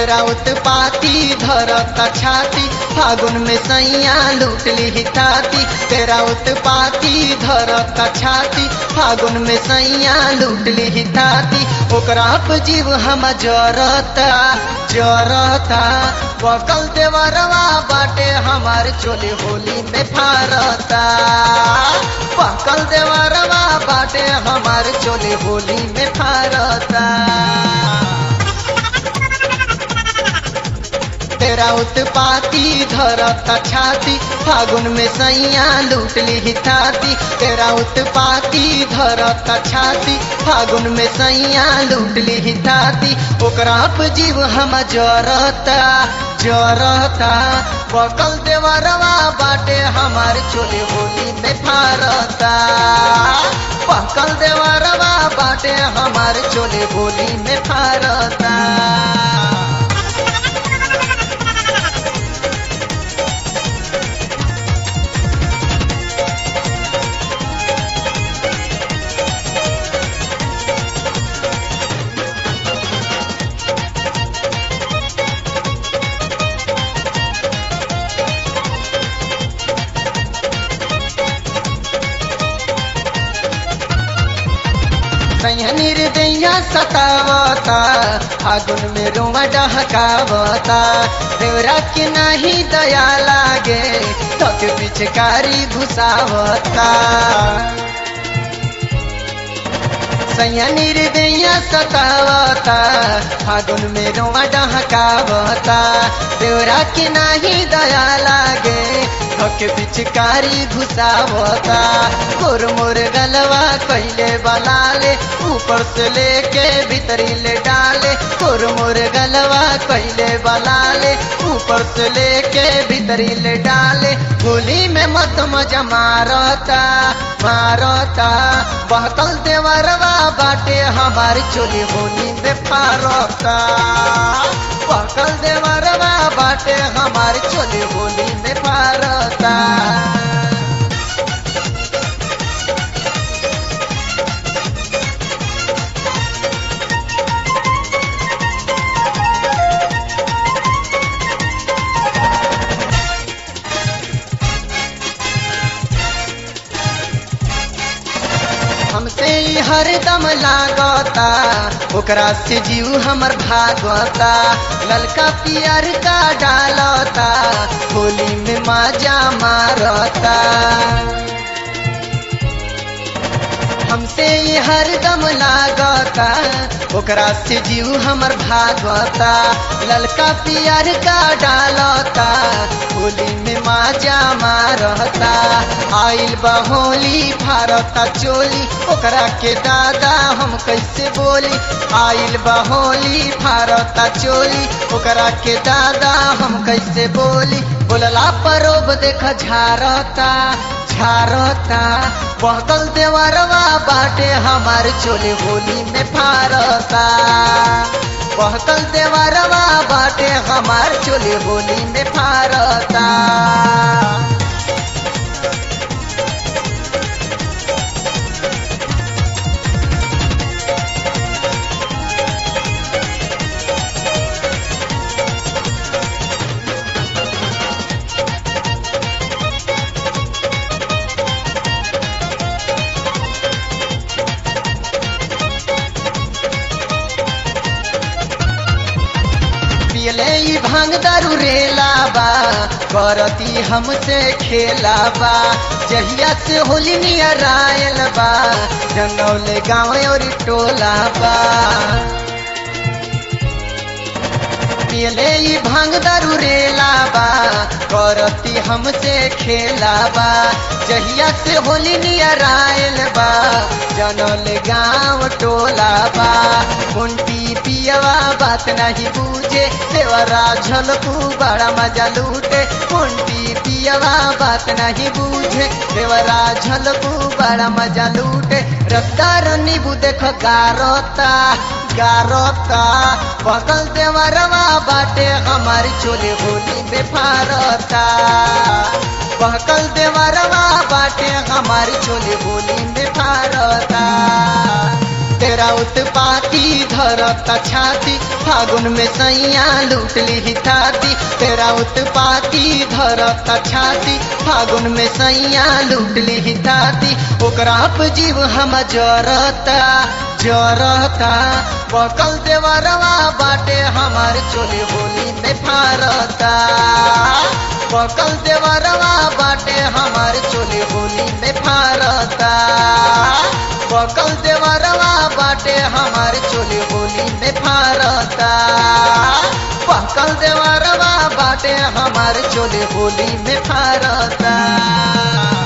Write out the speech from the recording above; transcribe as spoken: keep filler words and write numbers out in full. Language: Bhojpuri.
तेरा उत्पाती धरता छाती फागुन में सैया लूट ली थाती। तेरा उत्पाती धरता छाती फागुन में सैया लूट ली थाती। ओकरा पे जीव हम जरता जरता बकल देवरवा बाटे हमार चोली होली में फारता। बकल देवरवा बाटे हमार चोली होली में फारता। तेरा उत्पाती धरता छाती फागुन में सैया लूट ली थाती। तेरा उत्पाती धरता छाती फागुन में सैया लूट ली थाती। ओकरा पे जीव हम जरता जरता बकल देवरवा बाटे हमार चोली होली में फारता। बकल देवरवा बाटे हमार चोली होली में फारता। निर्दया सतावता फागुन में रोवा डहकावता। देवरा के नहीं दया लागे तो के पिचकारी घुसावता। सैया निर्दया सतावता फागुन में रोवा डहकावता। देवरा के नहीं दया लागे के पिचकारी घुसावता। गोर मोर गलवा कैले बलाले ऊपर से लेके भीतरी ले डाले। गोर मोर गलवा कैले बलाले ऊपर से लेके भीतरी ले डाले। होली में मत मजा मारता मारता बहकल देवरवा बाटे हमारी चोली होली में फारता। बहकल देवरवा बाटे हमारी चोली होली में फारता। हमसे हरदम लागता ओकरा से जीव हमर भागता। ललका पियर का डालता होली में मजा मारता। हमसे हरदम लागता ओकरा से जीव हमर भागता। ललका पियर का डालता होली में मजा मारता। आइल बा होली फारता चोली ओकरा के दादा हम कैसे बोली। आइल बा होली फारता चोली ओकरा के दादा हम कैसे बोली। बोलला परोब देख झारता झारता बहकल देवरवा बाटे हमार चोली होली में फारता। बहकल देवरवा बाटे हमार चोली होली में फारता। पियले भांग दारू रेला बा करती हमसे खेला बा। जहिया से होली नियर आयल बा जंगौले गाँव और टोला बा। पियले भांग दारू रेला बा करती हमसे खेला बा। जहिया से होली नियर आयल बा जनौल गाँव टोला बा। कुंटी पियवा बात नहीं बूझे देवरा झलकू बड़ा मजा लूटे। कुंटी पियवा बात नहीं बूझे देवरा झलकू बड़ा मजा लूटे। रफ्तार नीबू देख गारता गारता बकल देवरवा बाटे हमारी चोली होली में फारता। बहकल देवरवा बाटे हमारी चोली होली में फारता। तेरा उत्पाती धरता छाती फागुन में सैया लूट ली थाती तेरा उत्पाती धरता छाती फागुन में सैया लूट ली थाती ओकरा पे जीव हम जरता जरता बकल देवरवा बाटे हमार चोली होली में फारता बकल देवरवा बाटे हमार चोली होली में फारता बकल देवरवा बाटे हमार चोली होली में फारता बकल देवरवा बाटे हमार चोली होली में फारता।